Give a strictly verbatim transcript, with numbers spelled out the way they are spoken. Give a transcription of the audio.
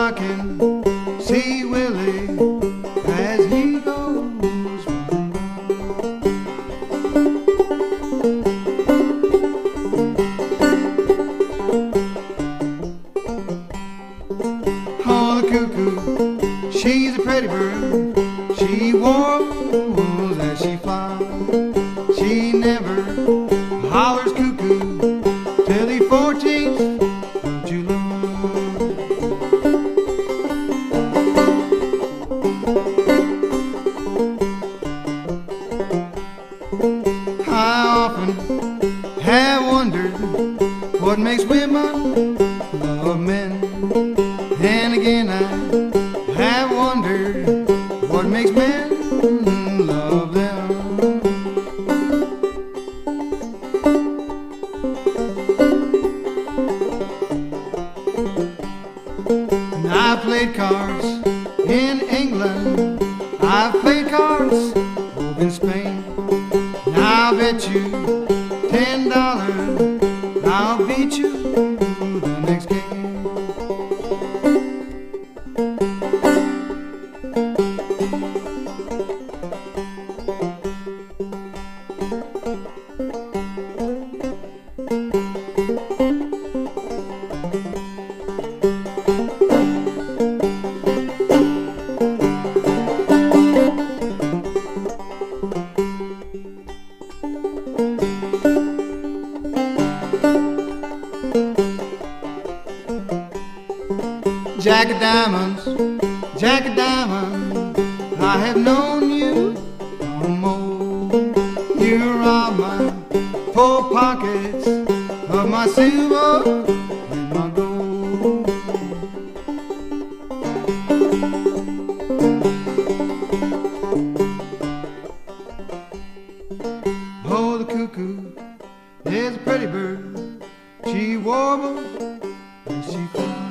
I can see Willie as he goes by. Oh, the cuckoo, she's a pretty bird. She warbles as she flies. She never hollers cuckoo till the fourteenth of July. I often have wondered what makes women love men, and again I have wondered what makes men love them. And I played cards in England, I've played cards over in Spain. Now I'll bet you ten dollars I'll beat you the next game. Jack of diamonds, Jack of diamonds, I have known you no more. You robbed my poor pockets of my silver and my gold. Oh, the cuckoo is a pretty bird. She warbles and she flies.